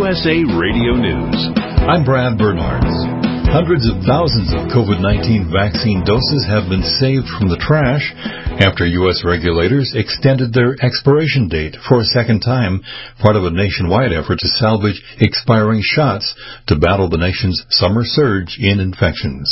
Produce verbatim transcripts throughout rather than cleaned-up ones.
S A Radio News. I'm Brad Bernards. Hundreds of thousands of COVID nineteen vaccine doses have been saved from the trash after U S regulators extended their expiration date for a second time, part of a nationwide effort to salvage expiring shots to battle the nation's summer surge in infections.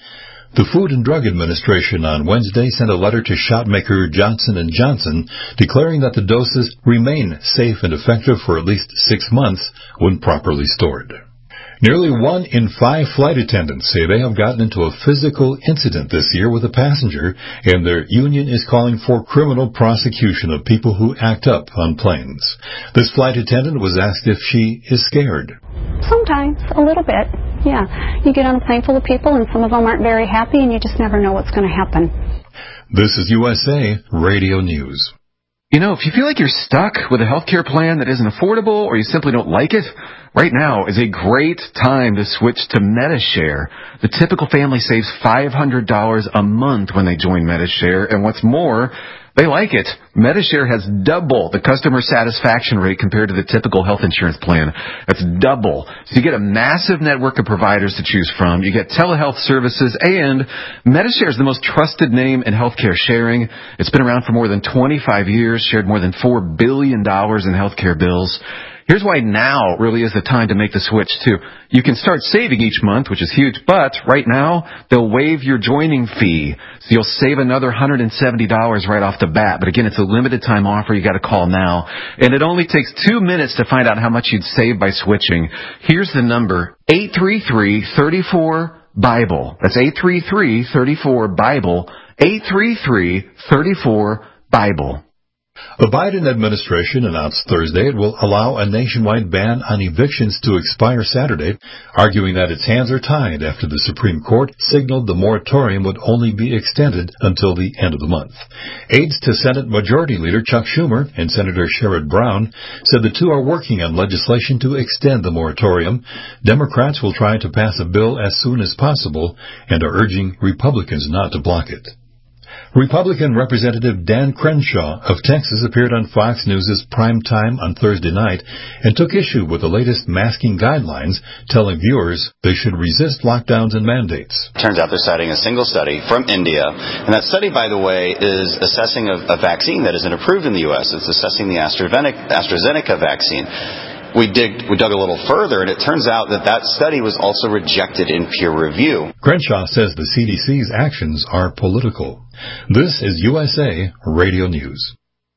The Food and Drug Administration on Wednesday sent a letter to shot maker Johnson and Johnson declaring that the doses remain safe and effective for at least six months when properly stored. Nearly one in five flight attendants say they have gotten into a physical incident this year with a passenger, and their union is calling for criminal prosecution of people who act up on planes. This flight attendant was asked if she is scared. Sometimes, a little bit, yeah. You get on a plane full of people and some of them aren't very happy and you just never know what's going to happen. This is U S A Radio News. You know, if you feel like you're stuck with a healthcare plan that isn't affordable or you simply don't like it, right now is a great time to switch to MediShare. The typical family saves five hundred dollars a month when they join MediShare, and what's more, they like it. MediShare has double the customer satisfaction rate compared to the typical health insurance plan. That's double. So you get a massive network of providers to choose from. You get telehealth services, and MediShare is the most trusted name in healthcare sharing. It's been around for more than twenty-five years, shared more than four billion dollars in healthcare bills. Here's why now really is the time to make the switch, too. You can start saving each month, which is huge, but right now, they'll waive your joining fee. So you'll save another one hundred seventy dollars right off the bat. But again, it's a limited time offer. You got to call now. And it only takes two minutes to find out how much you'd save by switching. Here's the number, eight three three, three four, BIBLE. That's eight three three, three four, BIBLE, eight three three, three four, BIBLE. The Biden administration announced Thursday it will allow a nationwide ban on evictions to expire Saturday, arguing that its hands are tied after the Supreme Court signaled the moratorium would only be extended until the end of the month. Aides to Senate Majority Leader Chuck Schumer and Senator Sherrod Brown said the two are working on legislation to extend the moratorium. Democrats will try to pass a bill as soon as possible and are urging Republicans not to block it. Republican Representative Dan Crenshaw of Texas appeared on Fox News' Prime Time on Thursday night and took issue with the latest masking guidelines, telling viewers they should resist lockdowns and mandates. Turns out they're citing a single study from India, and that study, by the way, is assessing a, a vaccine that isn't approved in the U S. It's assessing the AstraZeneca, AstraZeneca vaccine. We, dig, we dug a little further, and it turns out that that study was also rejected in peer review. Crenshaw says the C D C's actions are political. This is U S A Radio News.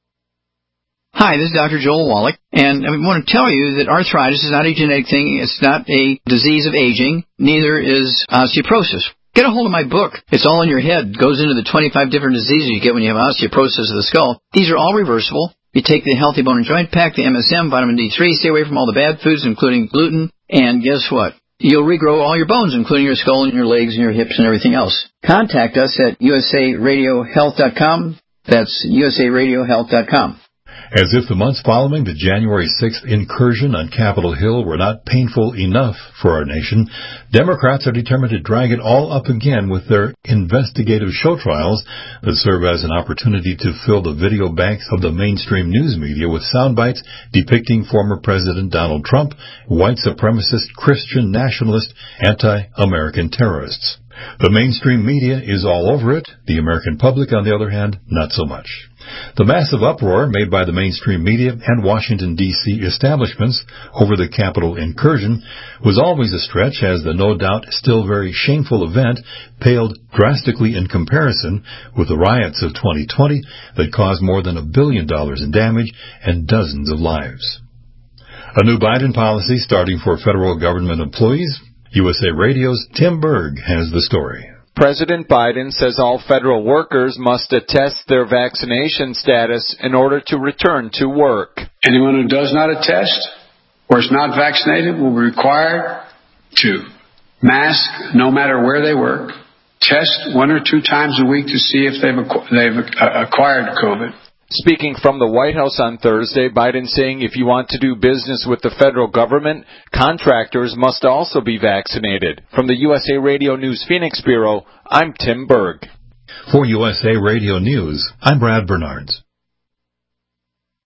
Hi, this is Doctor Joel Wallach, and I want to tell you that arthritis is not a genetic thing. It's not a disease of aging. Neither is osteoporosis. Get a hold of my book. It's all in your head. It goes into the twenty-five different diseases you get when you have osteoporosis of the skull. These are all reversible. You take the Healthy Bone and Joint Pack, the M S M, vitamin D three, stay away from all the bad foods, including gluten, and guess what? You'll regrow all your bones, including your skull and your legs and your hips and everything else. Contact us at U S A radio health dot com. That's U S A radio health dot com. As if the months following the January sixth incursion on Capitol Hill were not painful enough for our nation, Democrats are determined to drag it all up again with their investigative show trials that serve as an opportunity to fill the video banks of the mainstream news media with sound bites depicting former President Donald Trump, white supremacist, Christian nationalist, anti-American terrorists. The mainstream media is all over it. The American public, on the other hand, not so much. The massive uproar made by the mainstream media and Washington, D C establishments over the Capitol incursion was always a stretch, as the no doubt still very shameful event paled drastically in comparison with the riots of twenty twenty that caused more than a billion dollars in damage and dozens of lives. A new Biden policy starting for federal government employees. U S A Radio's Tim Berg has the story. President Biden says all federal workers must attest their vaccination status in order to return to work. Anyone who does not attest or is not vaccinated will be required to mask no matter where they work, test one or two times a week to see if they've, acqu- they've acquired COVID. Speaking from the White House on Thursday, Biden saying if you want to do business with the federal government, contractors must also be vaccinated. From the U S A Radio News Phoenix Bureau, I'm Tim Berg. For U S A Radio News, I'm Brad Bernards.